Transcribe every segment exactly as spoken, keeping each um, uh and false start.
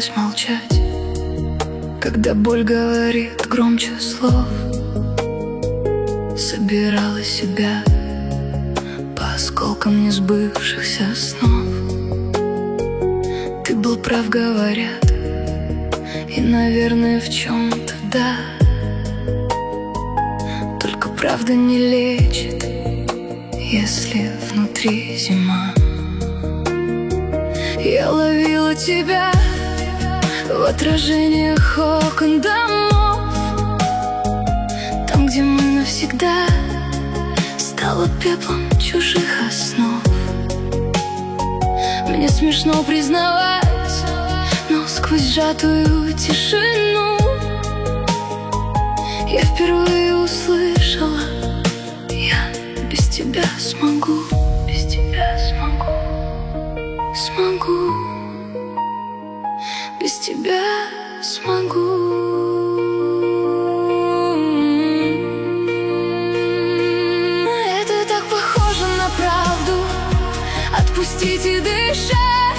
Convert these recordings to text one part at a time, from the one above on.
научилась молчать, когда боль говорит громче слов. Собирала себя по осколкам несбывшихся снов. Ты был прав, говорят, и, наверное, в чем-то да. Только правда не лечит, если внутри зима. Я ловила тебя в отражениях окон домов, там, где мы навсегда стало пеплом чужих основ. Мне смешно признавать, но сквозь сжатую тишину я впервые услышала: я без тебя смогу, без тебя смогу, смогу, без тебя смогу. Это так похоже на правду, отпустить и дышать,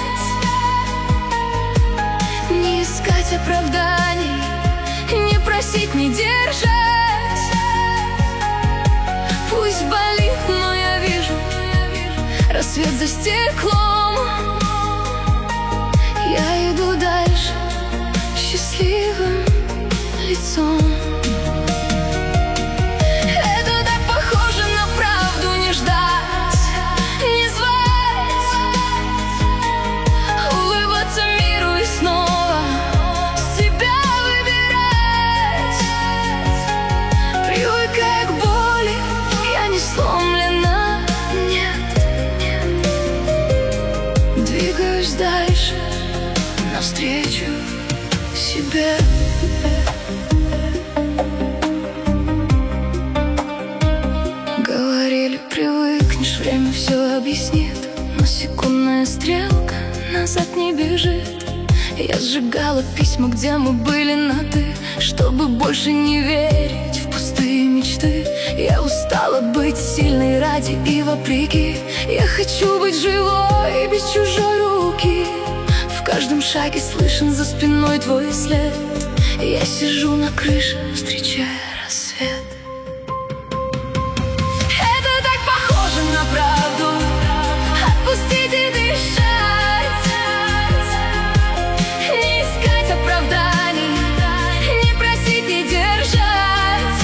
не искать оправданий, не просить, не держать. Пусть болит, но я вижу рассвет за стеклом. Я иду дальше счастливым лицом. Это так похоже на правду, не ждать, не звать, улыбаться миру и снова себя выбирать. Привыкая к боли, я не сломлена, нет, нет. Двигаюсь дальше навстречу себе. Говорили, привыкнешь, время все объяснит, но секундная стрелка назад не бежит. Я сжигала письма, где мы были на «ты», чтобы больше не верить в пустые мечты. Я устала быть сильной ради и вопреки. Я хочу быть живой без чужой руки. В каждом шаге слышен за спиной твой след. Я сижу на крыше, встречая рассвет. Это так похоже на правду, отпустить и дышать, не искать оправданий, не просить, не держать.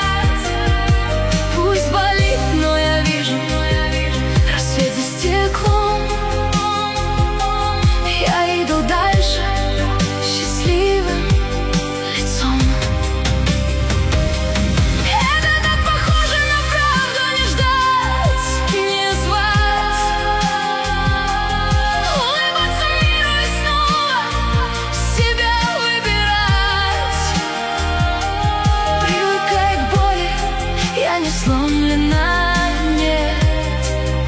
Пусть болит, но я вижу рассвет за стеклом. Я иду дальше счастливым лицом. Это так похоже на правду, не ждать, не звать, улыбаться миру и снова себя выбирать. Привыкая к боли, я не сломлена, нет.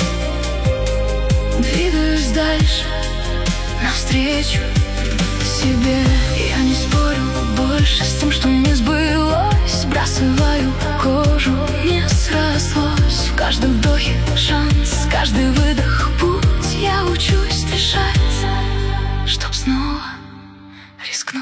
Двигаюсь дальше навстречу себе. Я не спорю больше с тем, что не сбылось. Сбрасываю кожу, не срослось. В каждом вдохе шанс, каждый выдох путь. Я учусь дышать, чтоб снова рискнуть.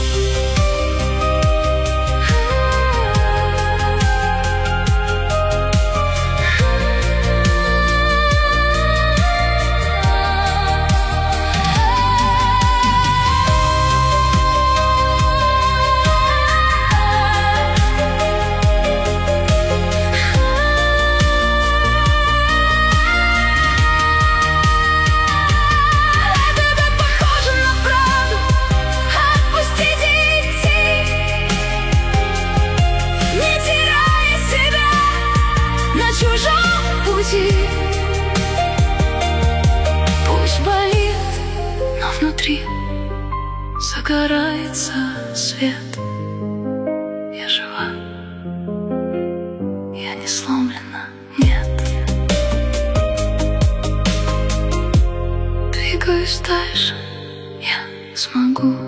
Пусть болит, но внутри загорается свет. Я жива, я не сломлена, нет. Двигаюсь дальше, я смогу.